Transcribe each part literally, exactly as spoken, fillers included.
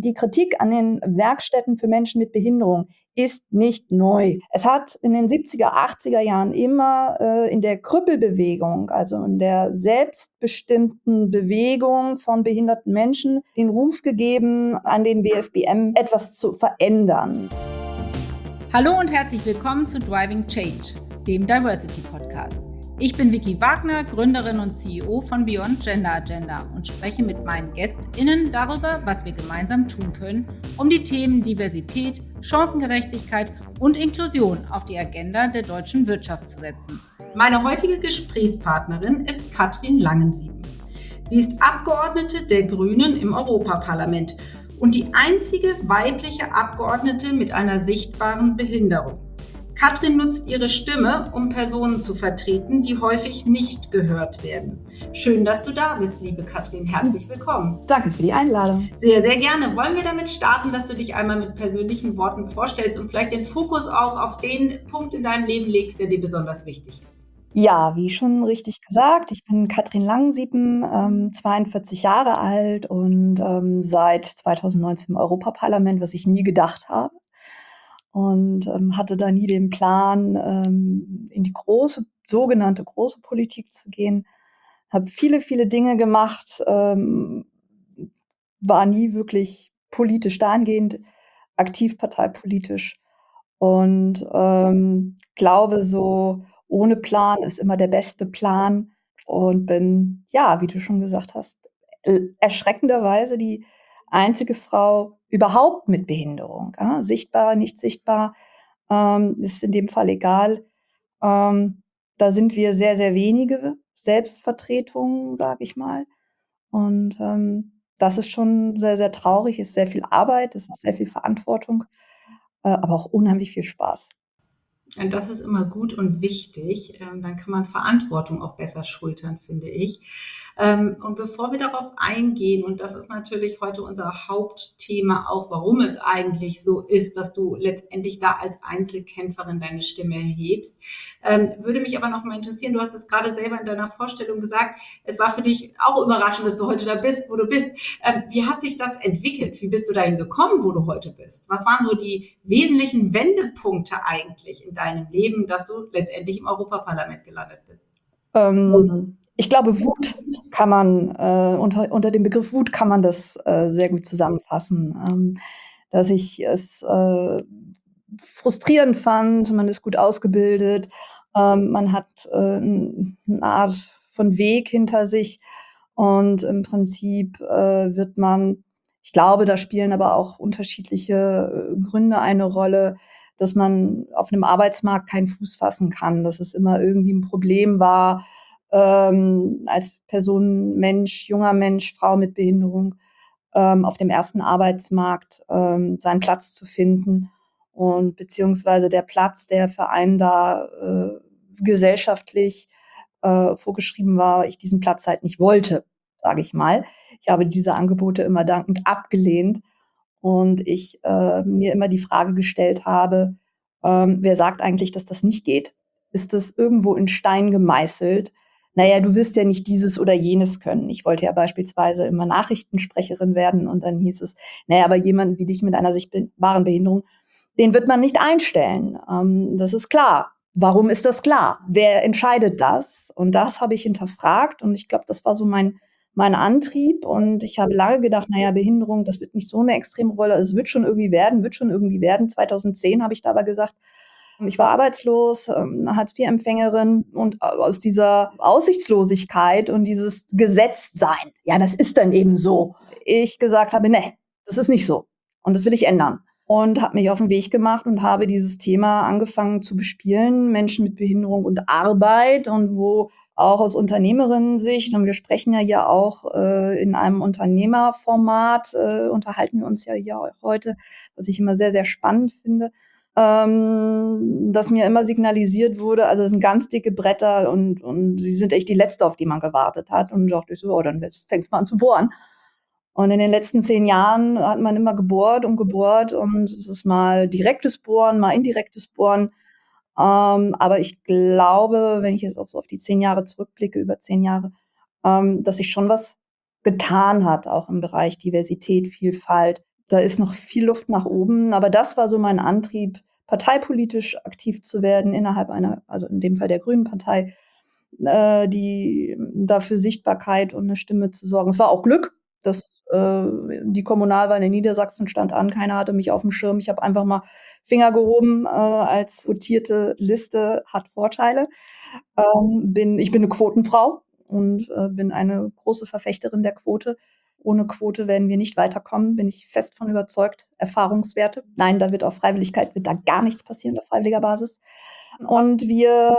die Kritik an den Werkstätten für Menschen mit Behinderung ist nicht neu. Es hat in den siebziger, achtziger Jahren immer äh, in der Krüppelbewegung, also in der selbstbestimmten Bewegung von behinderten Menschen, den Ruf gegeben, an den W F B M etwas zu verändern. Hallo und herzlich willkommen zu Driving Change, dem Diversity Podcast. Ich bin Vicky Wagner, Gründerin und C E O von Beyond Gender Agenda und spreche mit meinen GästInnen darüber, was wir gemeinsam tun können, um die Themen Diversität, Chancengerechtigkeit und Inklusion auf die Agenda der deutschen Wirtschaft zu setzen. Meine heutige Gesprächspartnerin ist Katrin Langensieben. Sie ist Abgeordnete der Grünen im Europaparlament und die einzige weibliche Abgeordnete mit einer sichtbaren Behinderung. Katrin nutzt ihre Stimme, um Personen zu vertreten, die häufig nicht gehört werden. Schön, dass du da bist, liebe Katrin. Herzlich willkommen. Danke für die Einladung. Sehr, sehr gerne. Wollen wir damit starten, dass du dich einmal mit persönlichen Worten vorstellst und vielleicht den Fokus auch auf den Punkt in deinem Leben legst, der dir besonders wichtig ist? Ja, wie schon richtig gesagt, ich bin Katrin Langensieben, ähm, zweiundvierzig Jahre alt und ähm, seit zweitausendneunzehn im Europaparlament, was ich nie gedacht habe. Und ähm, hatte da nie den Plan, ähm, in die große, sogenannte große Politik zu gehen. Habe viele, viele Dinge gemacht, ähm, war nie wirklich politisch dahingehend aktiv parteipolitisch und ähm, glaube, so ohne Plan ist immer der beste Plan und bin, ja, wie du schon gesagt hast, äh, erschreckenderweise die einzige Frau überhaupt mit Behinderung. Ja, sichtbar, nicht sichtbar, ähm, ist in dem Fall egal. Ähm, da sind wir sehr, sehr wenige Selbstvertretungen, sage ich mal. Und ähm, das ist schon sehr, sehr traurig, ist sehr viel Arbeit, es ist sehr viel Verantwortung, äh, aber auch unheimlich viel Spaß. Und das ist immer gut und wichtig. Ähm, dann kann man Verantwortung auch besser schultern, finde ich. Ähm, und bevor wir darauf eingehen, und das ist natürlich heute unser Hauptthema auch, warum es eigentlich so ist, dass du letztendlich da als Einzelkämpferin deine Stimme erhebst, ähm, würde mich aber noch mal interessieren, du hast es gerade selber in deiner Vorstellung gesagt, es war für dich auch überraschend, dass du heute da bist, wo du bist. Ähm, wie hat sich das entwickelt? Wie bist du dahin gekommen, wo du heute bist? Was waren so die wesentlichen Wendepunkte eigentlich in deinem Leben, dass du letztendlich im Europaparlament gelandet bist? Ähm, ich glaube, Wut kann man, äh, unter, unter dem Begriff Wut kann man das äh, sehr gut zusammenfassen. Ähm, dass ich es äh, frustrierend fand, man ist gut ausgebildet, ähm, man hat äh, eine Art von Weg hinter sich und im Prinzip äh, wird man, ich glaube, da spielen aber auch unterschiedliche äh, Gründe eine Rolle, dass man auf einem Arbeitsmarkt keinen Fuß fassen kann, dass es immer irgendwie ein Problem war, ähm, als Person, Mensch, junger Mensch, Frau mit Behinderung, ähm, auf dem ersten Arbeitsmarkt ähm, seinen Platz zu finden und beziehungsweise der Platz, der für einen da äh, gesellschaftlich äh, vorgeschrieben war, ich diesen Platz halt nicht wollte, sage ich mal. Ich habe diese Angebote immer dankend abgelehnt und ich äh, mir immer die Frage gestellt habe, ähm, wer sagt eigentlich, dass das nicht geht? Ist das irgendwo in Stein gemeißelt? Naja, du wirst ja nicht dieses oder jenes können. Ich wollte ja beispielsweise immer Nachrichtensprecherin werden und dann hieß es, naja, aber jemand wie dich mit einer sichtbaren Behinderung, den wird man nicht einstellen. Ähm, das ist klar. Warum ist das klar? Wer entscheidet das? Und das habe ich hinterfragt und ich glaube, das war so mein mein Antrieb und ich habe lange gedacht, naja, Behinderung, das wird nicht so eine extreme Rolle. Es wird schon irgendwie werden, wird schon irgendwie werden. zweitausendzehn habe ich da aber gesagt, ich war arbeitslos, ähm, Hartz-vier-Empfängerin und aus dieser Aussichtslosigkeit und dieses Gesetztsein, ja, das ist dann eben so, ich gesagt habe, ne, das ist nicht so und das will ich ändern. Und habe mich auf den Weg gemacht und habe dieses Thema angefangen zu bespielen, Menschen mit Behinderung und Arbeit und wo auch aus Unternehmerinnen-Sicht, und wir sprechen ja hier auch äh, in einem Unternehmerformat, äh, unterhalten wir uns ja hier heute, was ich immer sehr, sehr spannend finde, ähm, dass mir immer signalisiert wurde, also es sind ganz dicke Bretter und, und sie sind echt die letzte, auf die man gewartet hat. Und dachte ich so, oh, dann fängst du mal an zu bohren. Und in den letzten zehn Jahren hat man immer gebohrt und gebohrt und es ist mal direktes Bohren, mal indirektes Bohren. Ähm, aber ich glaube, wenn ich jetzt auch so auf die zehn Jahre zurückblicke, über zehn Jahre, ähm, dass sich schon was getan hat, auch im Bereich Diversität, Vielfalt, da ist noch viel Luft nach oben, aber das war so mein Antrieb, parteipolitisch aktiv zu werden innerhalb einer, also in dem Fall der Grünen Partei, äh, die da für Sichtbarkeit und 'ne Stimme zu sorgen. Es war auch Glück, dass äh, die Kommunalwahl in Niedersachsen stand an, keiner hatte mich aufm Schirm. Ich habe einfach mal Finger gehoben, äh, als quotierte Liste hat Vorteile. Ähm, bin ich bin 'ne Quotenfrau und, äh, bin eine große Verfechterin der Quote. Ohne Quote werden wir nicht weiterkommen, bin ich fest von überzeugt. Erfahrungswerte. Nein, da wird auf Freiwilligkeit wird da gar nichts passieren auf freiwilliger Basis. Und wir,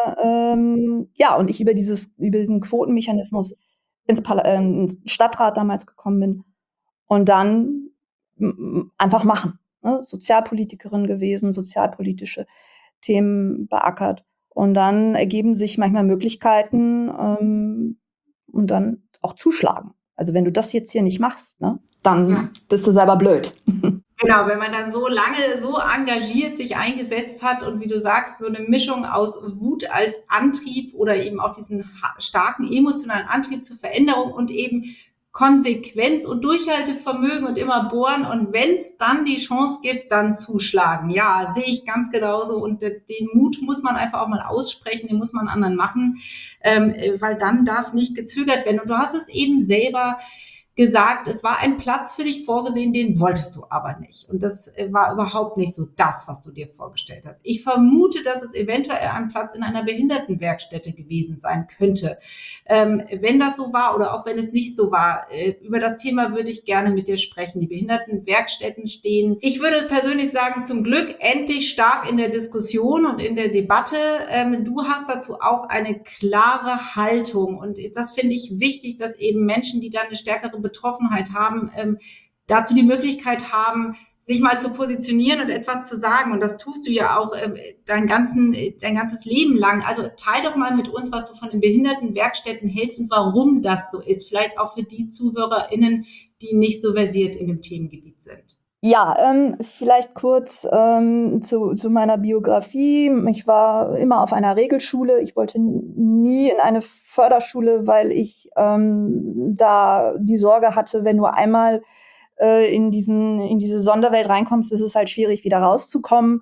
ähm ja, und ich über dieses über diesen Quotenmechanismus ins Parla ähm, ins Stadtrat damals gekommen bin und dann m m einfach machen, ne? Sozialpolitikerin gewesen, sozialpolitische Themen beackert. Und dann ergeben sich manchmal Möglichkeiten, ähm, und dann auch zuschlagen. Also, wenn du das jetzt hier nicht machst, ne, dann Ja. bist du selber blöd. Genau, wenn man dann so lange so engagiert sich eingesetzt hat und wie du sagst, so 'ne Mischung aus Wut als Antrieb oder eben auch diesen ha starken emotionalen Antrieb zur Veränderung und eben Konsequenz und Durchhaltevermögen und immer bohren und wenn's dann die Chance gibt, dann zuschlagen. Ja, sehe ich ganz genauso und d den Mut muss man einfach auch mal aussprechen, den muss man anderen machen, ähm, äh, weil dann darf nicht gezögert werden. Und du hast es eben selber gesagt, es war ein Platz für dich vorgesehen, den wolltest du aber nicht. Und das äh, war überhaupt nicht so das, was du dir vorgestellt hast. Ich vermute, dass es eventuell ein Platz in einer Behindertenwerkstätte gewesen sein könnte. Ähm, wenn das so war oder auch wenn es nicht so war, äh, über das Thema würde ich gerne mit dir sprechen. Die Behindertenwerkstätten stehen, ich würde persönlich sagen, zum Glück endlich stark in der Diskussion und in der Debatte. Ähm, du hast dazu auch eine klare Haltung und das finde ich wichtig, dass eben Menschen, die da eine stärkere Betroffenheit haben, ähm, dazu die Möglichkeit haben, sich mal zu positionieren und etwas zu sagen. Und das tust du ja auch ähm, dein, ganzen, dein ganzes Leben lang. Also teil doch mal mit uns, was du von den Behindertenwerkstätten hältst und warum das so ist. Vielleicht auch für die ZuhörerInnen, die nicht so versiert in dem Themengebiet sind. Ja, ähm, vielleicht kurz, ähm, zu zu meiner Biografie. Ich war immer auf einer Regelschule. Ich wollte n nie in eine Förderschule, weil ich, ähm, da die Sorge hatte, wenn du einmal, äh, in diesen in diese Sonderwelt reinkommst, ist es halt schwierig, wieder rauszukommen.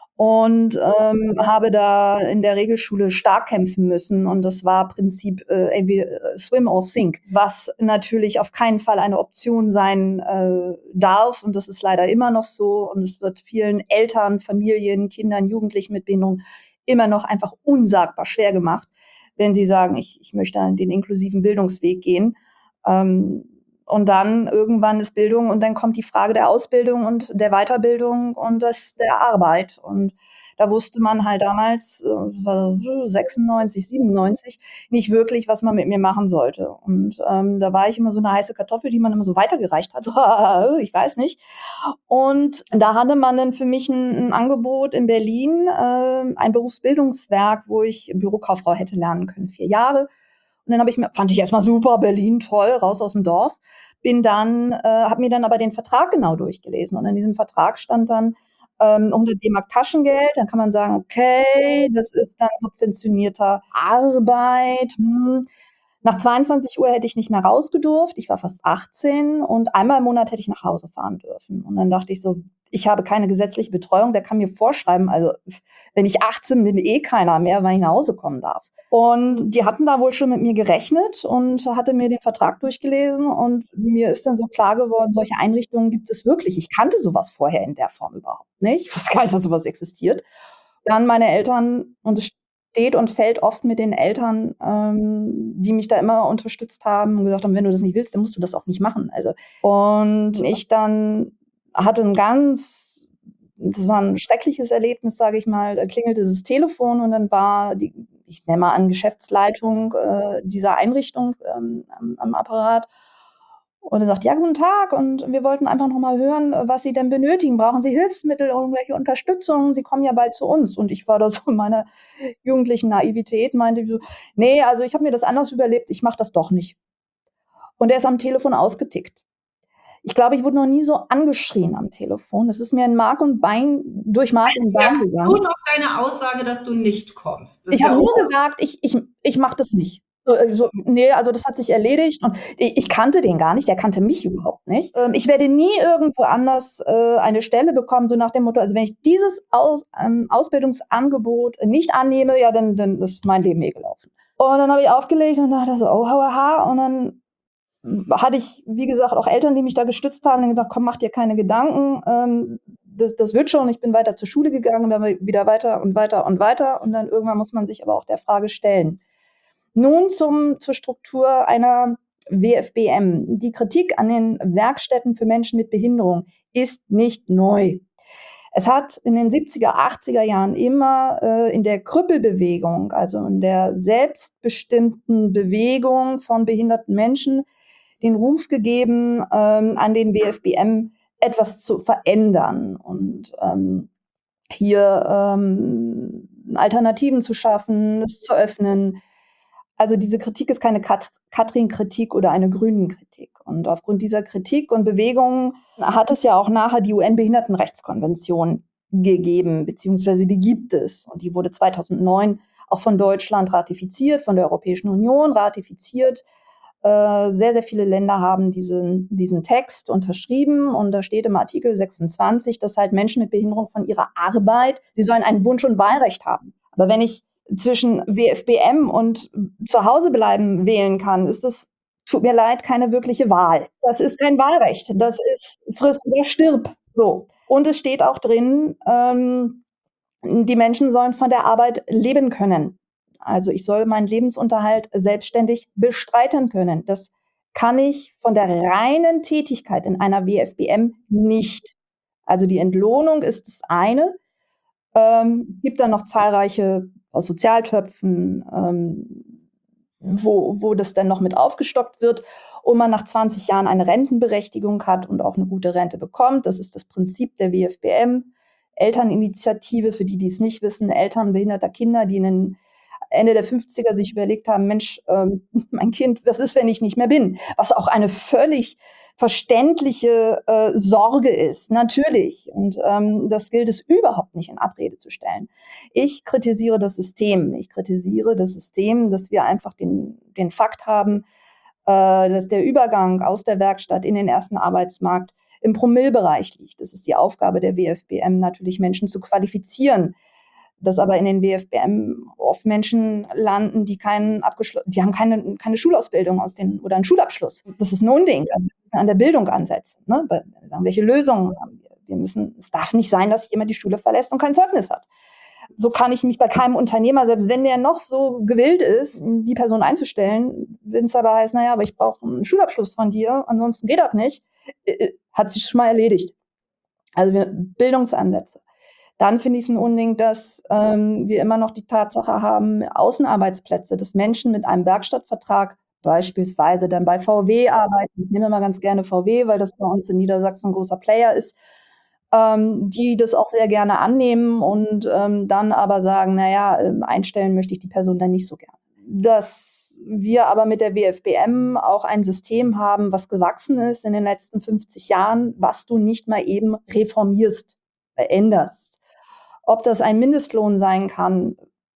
Und, ähm, habe da in der Regelschule stark kämpfen müssen und das war Prinzip, äh, entweder swim or sink, was natürlich auf keinen Fall eine Option sein, äh, darf und das ist leider immer noch so und es wird vielen Eltern, Familien, Kindern, Jugendlichen mit Behinderung immer noch einfach unsagbar schwer gemacht, wenn sie sagen: „Ich ich möchte den inklusiven Bildungsweg gehen.“ Ähm, und dann irgendwann ist Bildung und dann kommt die Frage der Ausbildung und der Weiterbildung und das der Arbeit. Und da wusste man halt damals, äh, sechsundneunzig, siebenundneunzig nicht wirklich, was man mit mir machen sollte. Und, ähm, da war ich immer so 'ne heiße Kartoffel, die man immer so weitergereicht hat. Ich weiß nicht. Und da hatte man dann für mich 'n 'n Angebot in Berlin, äh, ein Berufsbildungswerk, wo ich Bürokauffrau hätte lernen können, vier Jahre. Und dann habe ich mir fand ich erst mal super, Berlin, toll, raus aus'm Dorf. Bin dann äh, habe mir dann aber den Vertrag genau durchgelesen und in diesem Vertrag stand dann, ähm, hundert D-Mark Taschengeld. Dann kann man sagen: „Okay, das ist dann subventionierter Arbeit, hm.“ Nach zweiundzwanzig Uhr hätte ich nicht mehr raus gedurft. Ich war fast achtzehn und einmal im Monat hätte ich nach Hause fahren dürfen. Und dann dachte ich so: „Ich habe keine gesetzliche Betreuung, wer kann mir vorschreiben also, wenn ich achtzehn bin, eh keiner mehr, wann ich nach Hause kommen darf.“ Und die hatten da wohl schon mit mir gerechnet und hatte mir den Vertrag durchgelesen und mir ist dann so klar geworden, solche Einrichtungen gibt es wirklich. Ich kannte so was vorher in der Form überhaupt nicht. Ich wusste gar nicht, dass so was existiert. Dann meine Eltern und es steht und fällt oft mit den Eltern, ähm, die mich da immer unterstützt haben und gesagt haben: „Wenn du das nicht willst, dann musst du das auch nicht machen.“ Also und ich dann hatte 'n ganz das war 'n schreckliches Erlebnis, sage ich mal. Da klingelte das Telefon und dann war die ich nehme mal an, Geschäftsleitung, äh, dieser Einrichtung, ähm, am am Apparat. Und er sagt: „Ja, guten Tag und wir wollten einfach noch mal hören, was Sie denn benötigen. Brauchen Sie Hilfsmittel, irgendwelche Unterstützung? Sie kommen ja bald zu uns.“ Und ich war da so in meiner jugendlichen Naivität, meinte so: „Ne, also ich habe mir das anders überlegt, ich mache das doch nicht.“ Und er ist am Telefon ausgetickt. Ich glaube, ich wurde noch nie so angeschrien am Telefon. Es ist mir in Mark und Bein durch Mark Als und Bein gegangen. Reaktion auf deine Aussage, dass du nicht kommst. Das ist Ich habe ja nur auch gesagt: „Ich ich ich mache das nicht.“ Äh, so ne, also das hat sich erledigt und i ich kannte den gar nicht, der kannte mich überhaupt nicht. Ähm, ich werde nie irgendwo anders, äh, eine Stelle bekommen, so nach dem Motto: „Also, wenn ich dieses Aus ähm, Ausbildungsangebot nicht annehme, ja, dann dann ist mein Leben eh gelaufen.“ Und dann habe ich aufgelegt und dachte so: „Oh, ha, ha.“ Und dann hatte ich, wie gesagt, auch Eltern, die mich da gestützt haben und gesagt: „Komm, mach dir keine Gedanken, ähm, das das wird schon.“ Ich bin weiter zur Schule gegangen, dann wieder weiter und weiter und weiter und dann irgendwann muss man sich aber auch der Frage stellen. Nun zum zur Struktur einer W F B M. Die Kritik an den Werkstätten für Menschen mit Behinderung ist nicht neu. Es hat in den siebziger, achtziger Jahren immer, äh, in der Krüppelbewegung, also in der selbstbestimmten Bewegung von behinderten Menschen, den Ruf gegeben, ähm, an den W F B M etwas zu verändern und, ähm, hier, ähm, Alternativen zu schaffen, es zu öffnen. Also, diese Kritik ist keine Kat Katrin-Kritik oder eine Grünen-Kritik. Und aufgrund dieser Kritik und Bewegung hat es ja auch nachher die U N-Behindertenrechtskonvention gegeben, beziehungsweise die gibt es. Und die wurde zweitausendneun auch von Deutschland ratifiziert, von der Europäischen Union ratifiziert. Äh, sehr, sehr viele Länder haben diesen diesen Text unterschrieben und da steht im Artikel sechsundzwanzig, dass halt Menschen mit Behinderung von ihrer Arbeit sie sollen ein Wunsch und Wahlrecht haben. Aber wenn ich zwischen W F B M und zu Hause bleiben wählen kann, ist das, tut mir leid, keine wirkliche Wahl. Das ist kein Wahlrecht. Das ist friss oder stirb, so. Und es steht auch drin, ähm, die Menschen sollen von der Arbeit leben können. Also, ich soll meinen Lebensunterhalt selbstständig bestreiten können. Das kann ich von der reinen Tätigkeit in einer W F B M nicht. Also, die Entlohnung ist das eine. Ähm, gibt dann noch zahlreiche aus Sozialtöpfen, ähm, wo wo das dann noch mit aufgestockt wird und man nach zwanzig Jahren eine Rentenberechtigung hat und auch 'ne gute Rente bekommt. Das ist das Prinzip der W F B M. Elterninitiative, für die, die es nicht wissen, Eltern behinderter Kinder, die in den Ende der fünfziger sich überlegt haben: „Mensch, ähm, mein Kind, was ist, wenn ich nicht mehr bin?“ Was auch eine völlig verständliche, äh, Sorge ist, natürlich. Und, ähm, das gilt es überhaupt nicht in Abrede zu stellen. Ich kritisiere das System. Ich kritisiere das System, dass wir einfach den den Fakt haben, äh, dass der Übergang aus der Werkstatt in den ersten Arbeitsmarkt im Promillebereich liegt. Es ist die Aufgabe der W F B M natürlich, Menschen zu qualifizieren, dass aber in den W F B M oft Menschen landen, die keinen abgeschlo die haben keine keine Schulausbildung aus den oder 'n Schulabschluss. Das ist 'n Unding. Also, wir müssen an der Bildung ansetzen, ne? Weil sagen, welche Lösungen haben wir? Wir müssen es darf nicht sein, dass jemand die Schule verlässt und kein Zeugnis hat. So kann ich mich bei keinem Unternehmer, selbst wenn der noch so gewillt ist, die Person einzustellen, wenn's aber heißt: „Na ja, aber ich brauche 'n Schulabschluss von dir, ansonsten geht das nicht“, äh, äh, hat sich schon mal erledigt. Also, wir Bildungsansätze. Dann finde ich's 'n Unding, dass, ähm, wir immer noch die Tatsache haben, Außenarbeitsplätze, dass Menschen mit einem Werkstattvertrag beispielsweise dann bei V W arbeiten. Ich nehme immer ganz gerne V W, weil das bei uns in Niedersachsen 'n großer Player ist, ähm, die das auch sehr gerne annehmen und, ähm, dann aber sagen: „Na ja, ähm, einstellen möchte ich die Person dann nicht so gern.“ Dass wir aber mit der W F B M auch ein System haben, was gewachsen ist in den letzten fünfzig Jahren, was du nicht mal eben reformierst, äh, änderst. Ob das ein Mindestlohn sein kann,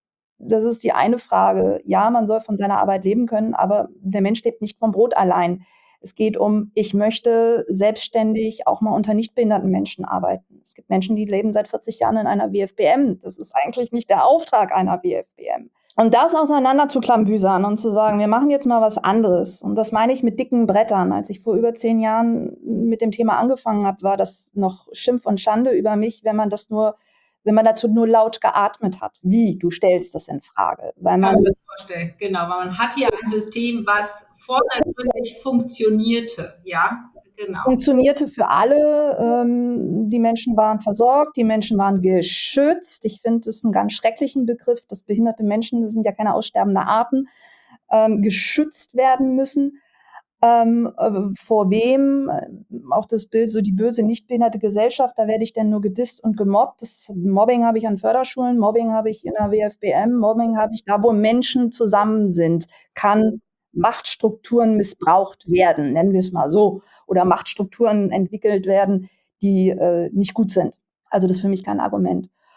das ist die eine Frage. Ja, man soll von seiner Arbeit leben können, aber der Mensch lebt nicht vom Brot allein. Es geht um: Ich möchte selbstständig auch mal unter nicht behinderten Menschen arbeiten. Es gibt Menschen, die leben seit vierzig Jahren in einer W F B M. Das ist eigentlich nicht der Auftrag einer W F B M. Und das auseinander zu klambüsern und zu sagen: „Wir machen jetzt mal was anderes.“ Und das meine ich mit dicken Brettern. Als ich vor über zehn Jahren mit dem Thema angefangen habe, war das noch Schimpf und Schande über mich, wenn man das nur wenn man dazu nur laut geatmet hat. Wie, du stellst das infrage? Weil Kann man mir das vorstellen, genau, weil man hat hier ein System, was vordergründig funktionierte, ja, genau. Funktionierte für alle. Ähm, die Menschen waren versorgt, die Menschen waren geschützt. Ich finde das 'n ganz schrecklichen Begriff, dass behinderte Menschen, das sind ja keine aussterbende Arten, ähm, geschützt werden müssen. Ähm, äh, vor wem? Auch das Bild, so die böse nichtbehinderte Gesellschaft, da werde ich denn nur gedisst und gemobbt. Das Mobbing habe ich an Förderschulen, Mobbing habe ich in der W F B M, Mobbing habe ich da, wo Menschen zusammen sind, kann Machtstrukturen missbraucht werden, nennen wir's mal so, oder Machtstrukturen entwickelt werden, die, äh, nicht gut sind. Also, das ist für mich kein Argument.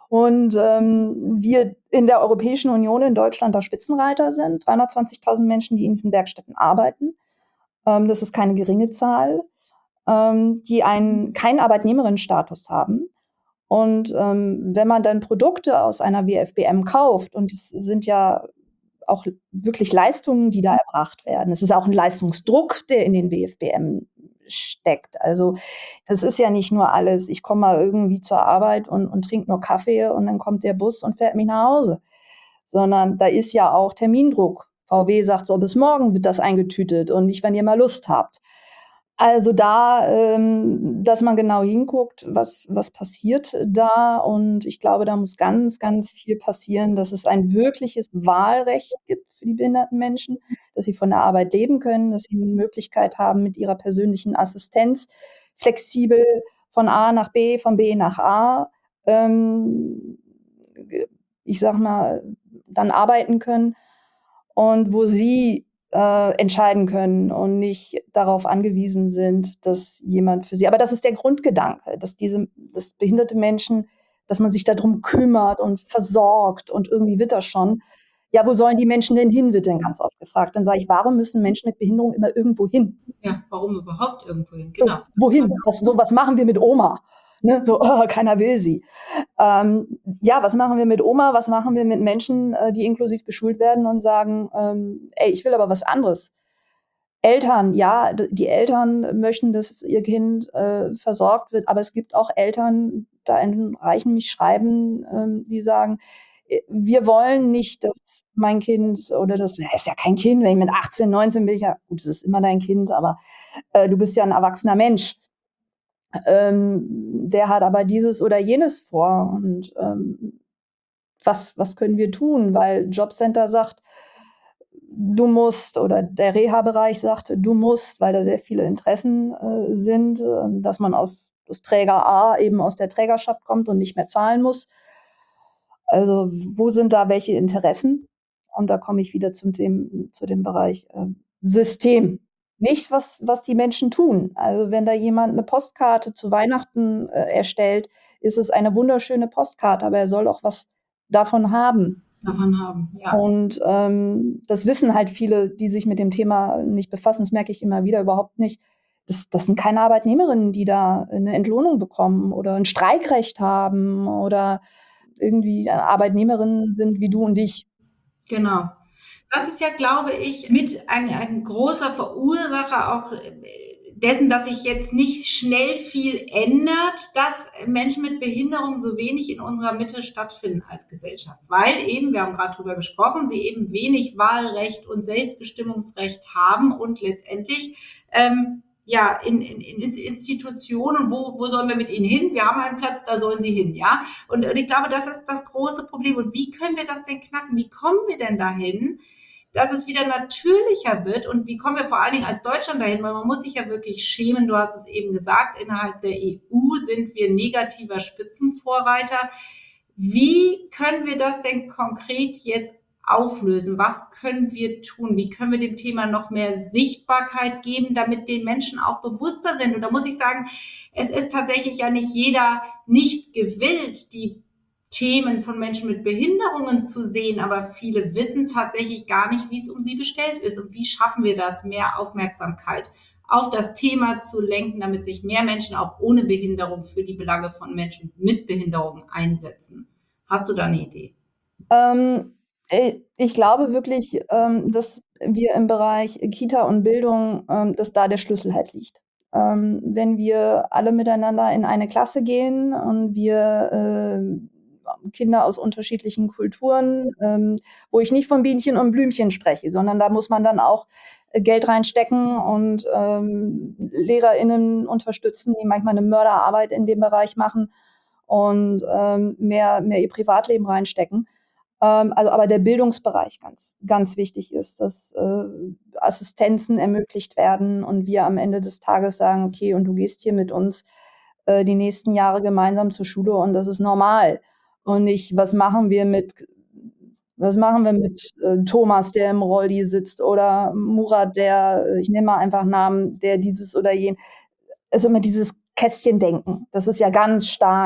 Und ähm, wir in der Europäischen Union, in Deutschland, da Spitzenreiter sind, dreihundertzwanzigtausend Menschen, die in diesen Werkstätten arbeiten. Ähm, das ist keine geringe Zahl, ähm, die einen keinen Arbeitnehmerinnenstatus haben. Und ähm, wenn man dann Produkte aus einer W F B M kauft, und es sind ja auch wirklich Leistungen, die da erbracht werden. Es ist auch ein Leistungsdruck, der in den W F B M steckt. Also das ist ja nicht nur alles, ich komme mal irgendwie zur Arbeit und, und trinke nur Kaffee und dann kommt der Bus und fährt mich nach Hause. Sondern da ist ja auch Termindruck. V W sagt so, bis morgen wird das eingetütet und nicht, wenn ihr mal Lust habt. Also da, ähm, dass man genau hinguckt, was was passiert da. Und ich glaube, da muss ganz, ganz viel passieren, dass es ein wirkliches Wahlrecht gibt für die behinderten Menschen, dass sie von der Arbeit leben können, dass sie 'ne Möglichkeit haben, mit ihrer persönlichen Assistenz flexibel von A nach B, von B nach A, ähm, g ich sage mal, dann arbeiten können und wo sie äh, entscheiden können und nicht darauf angewiesen sind, dass jemand für sie, aber das ist der Grundgedanke, dass diese dass behinderte Menschen, dass man sich da drum kümmert und versorgt und irgendwie wird das schon. Ja, wo sollen die Menschen denn hin, wird dann ganz oft gefragt. Dann sage ich: „Warum müssen Menschen mit Behinderung immer irgendwo hin?“ Ja, warum überhaupt irgendwo hin? So, Genau. wohin? Was so was machen wir mit Oma? Ne, so, oh, keiner will sie. Ähm, ja, was machen wir mit Oma? Was machen wir mit Menschen, äh, die inklusiv beschult werden und sagen, ähm: „Ey, ich will aber was anderes.“ Eltern, ja, d die Eltern möchten, dass ihr Kind, äh, versorgt wird, aber es gibt auch Eltern, da erreichen mich Schreiben, ähm, die sagen: „Äh, wir wollen nicht, dass mein Kind oder das“, ja, ist ja kein Kind, wenn ich mit achtzehn, neunzehn bin ich ja gut, es ist immer dein Kind, aber, äh, du bist ja 'n erwachsener Mensch. Ähm, der hat aber dieses oder jenes vor und, ähm, was was können wir tun? Weil Jobcenter sagt: „Du musst“, oder der Reha-Bereich sagt: „Du musst“, weil da sehr viele Interessen, äh, sind, ähm, dass man aus aus Träger A eben aus der Trägerschaft kommt und nicht mehr zahlen muss. Also, wo sind da welche Interessen? Und da komme ich wieder zum Them zu dem Bereich, ähm, System. Nicht, was was die Menschen tun. Also, wenn da jemand 'ne Postkarte zu Weihnachten, äh, erstellt, ist es eine wunderschöne Postkarte, aber er soll auch was davon haben. Davon haben, ja. Und, ähm, das wissen halt viele, die sich mit dem Thema nicht befassen. Das merke ich immer wieder überhaupt nicht. Das das sind keine Arbeitnehmerinnen, die da 'ne Entlohnung bekommen oder 'n Streikrecht haben oder irgendwie Arbeitnehmerinnen sind wie du und ich. Genau. Das ist ja, glaube ich, mit ein ein großer Verursacher auch, äh, dessen, dass sich jetzt nicht schnell viel ändert, dass Menschen mit Behinderung so wenig in unserer Mitte stattfinden als Gesellschaft. Weil eben, wir haben grad drüber gesprochen, sie eben wenig Wahlrecht und Selbstbestimmungsrecht haben und letztendlich, ähm, ja, in in in Institutionen, wo wo sollen wir mit ihnen hin? Wir haben einen Platz, da sollen sie hin, ja? Und und ich glaube, das ist das große Problem. Und wie können wir das denn knacken? Wie kommen wir denn dahin, dass es wieder natürlicher wird? Und wie kommen wir vor allen Dingen als Deutschland dahin? Weil man muss sich ja wirklich schämen. Du hast es eben gesagt, innerhalb der E U sind wir negativer Spitzenvorreiter. Wie können wir das denn konkret jetzt auflösen? Was können wir tun? Wie können wir dem Thema noch mehr Sichtbarkeit geben, damit den Menschen auch bewusster sind? Und da muss ich sagen, es ist tatsächlich ja nicht jeder nicht gewillt, die Themen von Menschen mit Behinderungen zu sehen, aber viele wissen tatsächlich gar nicht, wie es um sie bestellt ist. Und wie schaffen wir das, mehr Aufmerksamkeit auf das Thema zu lenken, damit sich mehr Menschen auch ohne Behinderung für die Belange von Menschen mit Behinderung einsetzen? Hast du da eine Idee? Ähm, äh, ich glaube wirklich, ähm, dass wir im Bereich Kita und Bildung, ähm, dass da der Schlüssel halt liegt. Ähm, wenn wir alle miteinander in eine Klasse gehen und wir, ähm, Kinder aus unterschiedlichen Kulturen, ähm, wo ich nicht von Bienchen und Blümchen spreche, sondern da muss man dann auch, äh, Geld reinstecken und, ähm, LehrerInnen unterstützen, die manchmal 'ne Mörderarbeit in dem Bereich machen und, ähm, mehr mehr ihr Privatleben reinstecken. Ähm, also, aber der Bildungsbereich ganz ganz wichtig ist, dass, äh, Assistenzen ermöglicht werden und wir am Ende des Tages sagen: „Okay, und du gehst hier mit uns, äh, die nächsten Jahre gemeinsam zur Schule und das ist normal.“ Und nicht: „Was machen wir mit was machen wir mit, äh, Thomas, der im Rolli sitzt oder Murat, der“ ich nenne mal einfach Namen, „der dieses oder jen“, also, immer dieses Kästchendenken. Das ist ja ganz stark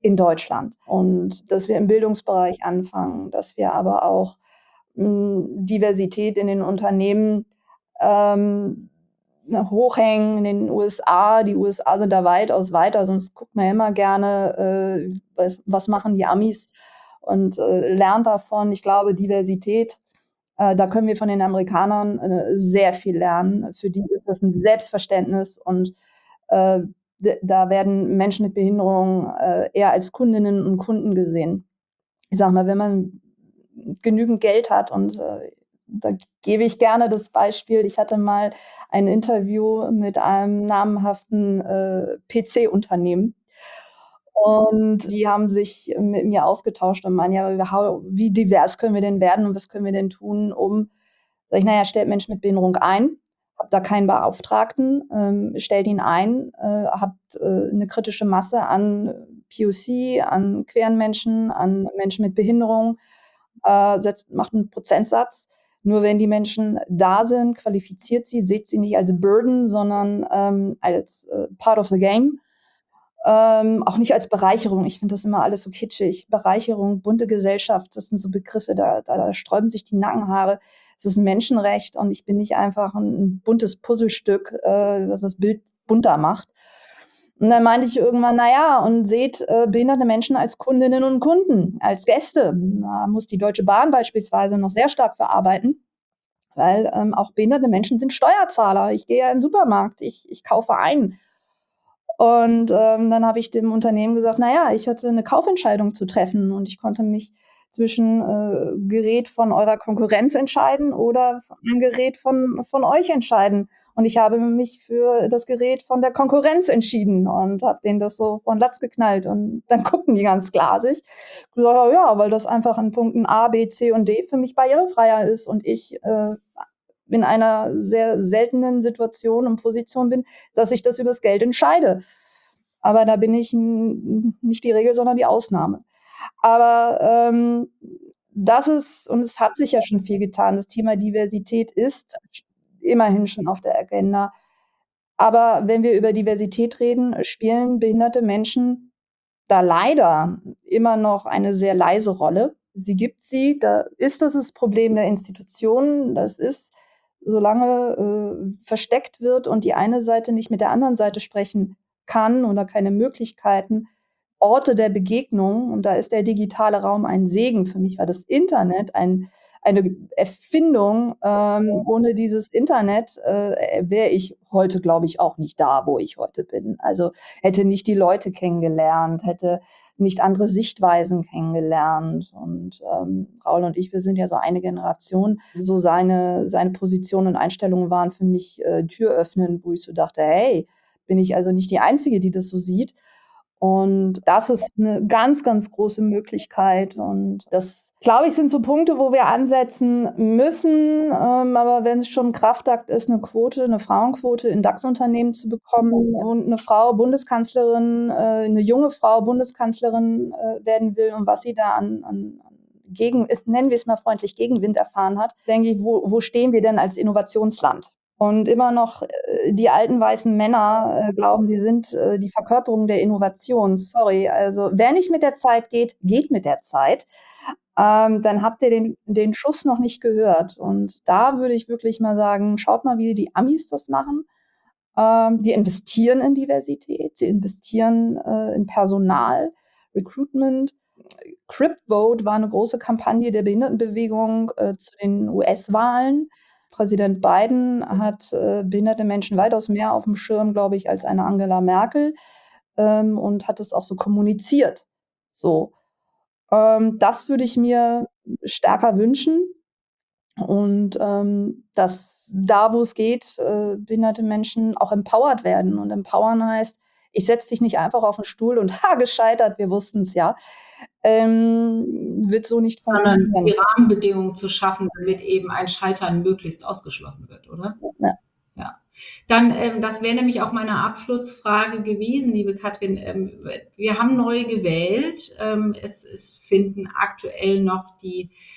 in Deutschland. Und dass wir im Bildungsbereich anfangen, dass wir aber auch mh, Diversität in den Unternehmen ähm, hochhängen in den U S A. Die U S A sind da weitaus weiter, sonst guckt man ja immer gerne, äh, was, was machen die Amis und äh, lernt davon. Ich glaube, Diversität, äh, da können wir von den Amerikanern äh, sehr viel lernen. Für die ist das ein Selbstverständnis und äh, d- da werden Menschen mit Behinderung äh, eher als Kundinnen und Kunden gesehen. Ich sage mal, wenn man genügend Geld hat und äh, da gebe ich gerne das Beispiel. Ich hatte mal ein Interview mit einem namhaften äh, P C-Unternehmen und die haben sich mit mir ausgetauscht und meinen, ja, how, wie divers können wir denn werden und was können wir denn tun, um, sag ich, naja, stellt Menschen mit Behinderung ein, habt da keinen Beauftragten, ähm, stellt ihn ein, äh, habt äh, eine kritische Masse an P O C, an queeren Menschen, an Menschen mit Behinderung, äh, setzt, macht einen Prozentsatz. Nur wenn die Menschen da sind, qualifiziert sie, seht sie nicht als Burden, sondern ähm, als äh, Part of the Game. Ähm, auch nicht als Bereicherung. Ich finde das immer alles so kitschig. Bereicherung, bunte Gesellschaft, das sind so Begriffe, da, da, da sträuben sich die Nackenhaare. Es ist ein Menschenrecht und ich bin nicht einfach ein, ein buntes Puzzlestück, äh, was das Bild bunter macht. Und dann meinte ich irgendwann, na ja, und seht äh, behinderte Menschen als Kundinnen und Kunden, als Gäste. Da muss die Deutsche Bahn beispielsweise noch sehr stark verarbeiten, weil ähm, auch behinderte Menschen sind Steuerzahler. Ich gehe ja in den Supermarkt, ich, ich kaufe ein. Und ähm, dann habe ich dem Unternehmen gesagt, na ja, ich hatte eine Kaufentscheidung zu treffen und ich konnte mich zwischen äh, Gerät von eurer Konkurrenz entscheiden oder ein Gerät von, von euch entscheiden. Und ich habe mich für das Gerät von der Konkurrenz entschieden und habe denen das so von Latz geknallt. Und dann guckten die ganz glasig. Gesagt, ja, weil das einfach in Punkten A, B, C und D für mich barrierefreier ist und ich äh, in einer sehr seltenen Situation und Position bin, dass ich das übers Geld entscheide. Aber da bin ich n- nicht die Regel, sondern die Ausnahme. Aber ähm, das ist, und es hat sich ja schon viel getan, das Thema Diversität ist immerhin schon auf der Agenda. Aber wenn wir über Diversität reden, spielen behinderte Menschen da leider immer noch eine sehr leise Rolle. Sie gibt sie, da ist das das Problem der Institutionen. Das ist, solange äh, versteckt wird und die eine Seite nicht mit der anderen Seite sprechen kann oder keine Möglichkeiten, Orte der Begegnung, und da ist der digitale Raum ein Segen. Für mich war das Internet ein, eine Erfindung. Ähm, ohne dieses Internet äh, wäre ich heute, glaube ich, auch nicht da, wo ich heute bin. Also hätte nicht die Leute kennengelernt, hätte nicht andere Sichtweisen kennengelernt. Und ähm, Raul und ich, wir sind ja so eine Generation. So seine, seine Position und Einstellungen waren für mich äh, Türöffnen, wo ich so dachte, hey, bin ich also nicht die Einzige, die das so sieht. Und das ist eine ganz, ganz große Möglichkeit. Und das, glaube ich, sind so Punkte, wo wir ansetzen müssen. Ähm, aber wenn es schon ein Kraftakt ist, eine Quote, eine Frauenquote in DAX-Unternehmen zu bekommen und eine Frau Bundeskanzlerin, äh, eine junge Frau Bundeskanzlerin äh, werden will und was sie da an, an gegen, nennen wir es mal freundlich, Gegenwind erfahren hat, denke ich, wo, wo stehen wir denn als Innovationsland? Und immer noch äh, die alten weißen Männer äh, glauben, sie sind äh, die Verkörperung der Innovation. Sorry, also wer nicht mit der Zeit geht, geht mit der Zeit. Ähm, dann habt ihr den, den Schuss noch nicht gehört. Und da würde ich wirklich mal sagen, schaut mal, wie die Amis das machen. Ähm, die investieren in Diversität, sie investieren äh, in Personal, Recruitment. CripVote war eine große Kampagne der Behindertenbewegung äh, zu den U S-Wahlen. Präsident Biden hat äh, behinderte Menschen weitaus mehr auf dem Schirm, glaube ich, als eine Angela Merkel, ähm, und hat es auch so kommuniziert. So, ähm, das würde ich mir stärker wünschen. Und ähm, dass da, wo es geht, äh, behinderte Menschen auch empowered werden. Und empowern heißt, ich setze dich nicht einfach auf den Stuhl und ha, gescheitert, wir wussten es ja. Ähm, wird so nicht Sondern funktionieren. die Rahmenbedingungen zu schaffen, damit eben ein Scheitern möglichst ausgeschlossen wird, oder? Ja. Ja. Dann, ähm, das wäre nämlich auch meine Abschlussfrage gewesen, liebe Katrin. Ähm, wir haben neu gewählt. Ähm, es, es finden aktuell noch die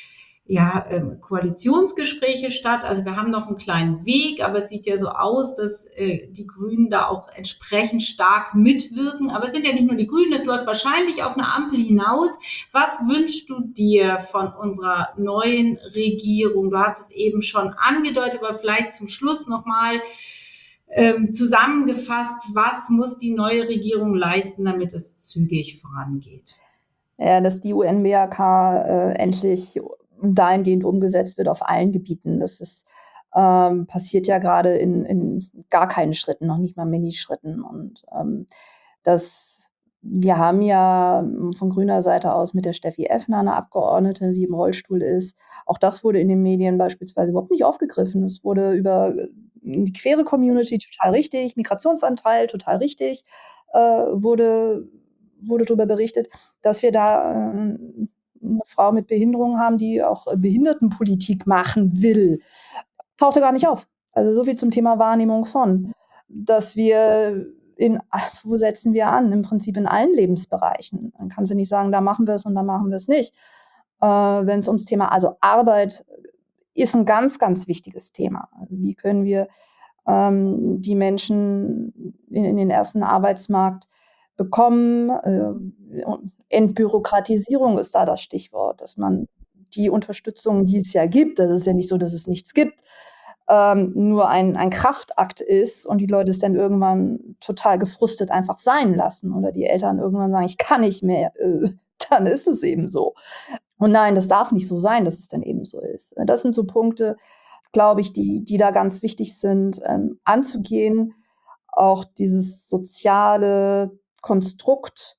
ja, ähm, Koalitionsgespräche statt. Also wir haben noch einen kleinen Weg, aber es sieht ja so aus, dass äh, die Grünen da auch entsprechend stark mitwirken. Aber es sind ja nicht nur die Grünen, es läuft wahrscheinlich auf eine Ampel hinaus. Was wünschst du dir von unserer neuen Regierung? Du hast es eben schon angedeutet, aber vielleicht zum Schluss nochmal ähm, zusammengefasst, was muss die neue Regierung leisten, damit es zügig vorangeht? Ja, dass die U N B H K äh, endlich dahingehend umgesetzt wird auf allen Gebieten. Das ist, ähm, passiert ja gerade in, in gar keinen Schritten, noch nicht mal Minischritten. Und ähm, das, wir haben ja von grüner Seite aus mit der Steffi Effner eine Abgeordnete, die im Rollstuhl ist. Auch das wurde in den Medien beispielsweise überhaupt nicht aufgegriffen. Es wurde über die queere Community total richtig, Migrationsanteil total richtig, äh, wurde, wurde darüber berichtet, dass wir da äh, eine Frau mit Behinderung haben, die auch Behindertenpolitik machen will. Tauchte gar nicht auf. Also so viel zum Thema Wahrnehmung von, dass wir in, wo setzen wir an? Im Prinzip in allen Lebensbereichen. Dann kannst du nicht sagen, da machen wir es und da machen wir es nicht. Äh, wenn es ums Thema, also Arbeit ist ein ganz, ganz wichtiges Thema. Also wie können wir ähm, die Menschen in, in den ersten Arbeitsmarkt bekommen? Äh, Entbürokratisierung ist da das Stichwort, dass man die Unterstützung, die es ja gibt, das ist ja nicht so, dass es nichts gibt, ähm, nur ein, ein Kraftakt ist und die Leute es dann irgendwann total gefrustet einfach sein lassen oder die Eltern irgendwann sagen, ich kann nicht mehr, äh, dann ist es eben so. Und nein, das darf nicht so sein, dass es dann eben so ist. Das sind so Punkte, glaube ich, die, die da ganz wichtig sind, ähm, anzugehen. Auch dieses soziale Konstrukt,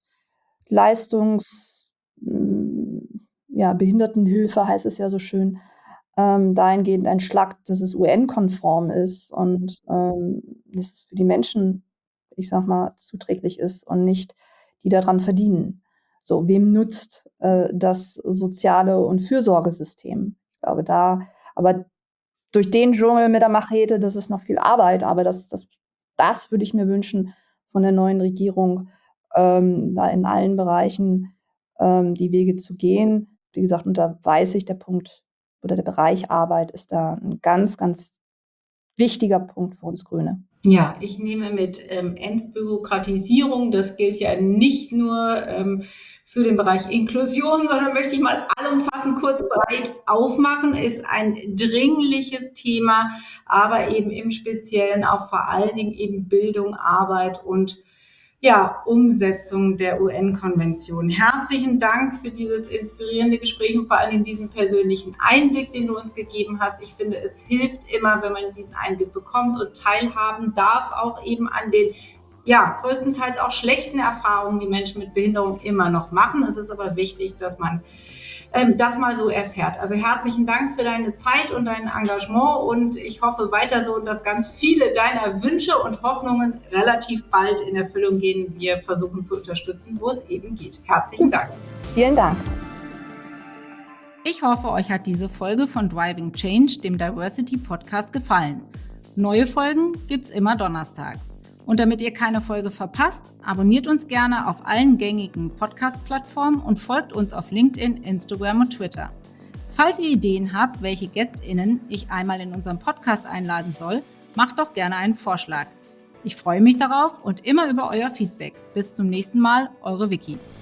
Leistungs, mh, ja, Behindertenhilfe heißt es ja so schön, ähm, dahingehend entschlackt, dass es U N-konform ist und ähm, dass es für die Menschen, ich sag mal, zuträglich ist und nicht die daran verdienen. So, wem nutzt äh, das soziale und Fürsorgesystem? Ich glaube, da, aber durch den Dschungel mit der Machete, das ist noch viel Arbeit, aber das, das, das würde ich mir wünschen von der neuen Regierung, ähm, da in allen Bereichen ähm, die Wege zu gehen. Wie gesagt, und da weiß ich, der Punkt oder der Bereich Arbeit ist da ein ganz, ganz wichtiger Punkt für uns Grüne. Ja, ich nehme mit ähm, Entbürokratisierung, das gilt ja nicht nur ähm, für den Bereich Inklusion, sondern möchte ich mal allumfassend kurz breit aufmachen, ist ein dringliches Thema, aber eben im Speziellen auch vor allen Dingen eben Bildung, Arbeit und ja, Umsetzung der U N-Konvention. Herzlichen Dank für dieses inspirierende Gespräch und vor allem diesen persönlichen Einblick, den du uns gegeben hast. Ich finde, es hilft immer, wenn man diesen Einblick bekommt und teilhaben darf, auch eben an den, ja, größtenteils auch schlechten Erfahrungen, die Menschen mit Behinderung immer noch machen. Es ist aber wichtig, dass man ähm, das mal so erfährt. Also herzlichen Dank für deine Zeit und dein Engagement und ich hoffe weiter so, dass ganz viele deiner Wünsche und Hoffnungen relativ bald in Erfüllung gehen. Wir versuchen zu unterstützen, wo es eben geht. Herzlichen Dank. Vielen Dank. Ich hoffe, euch hat diese Folge von Driving Change, dem Diversity Podcast, gefallen. Neue Folgen gibt's immer donnerstags. Und damit ihr keine Folge verpasst, abonniert uns gerne auf allen gängigen Podcast-Plattformen und folgt uns auf LinkedIn, Instagram und Twitter. Falls ihr Ideen habt, welche GästInnen ich einmal in unserem Podcast einladen soll, macht doch gerne einen Vorschlag. Ich freue mich darauf und immer über euer Feedback. Bis zum nächsten Mal, eure Vicky.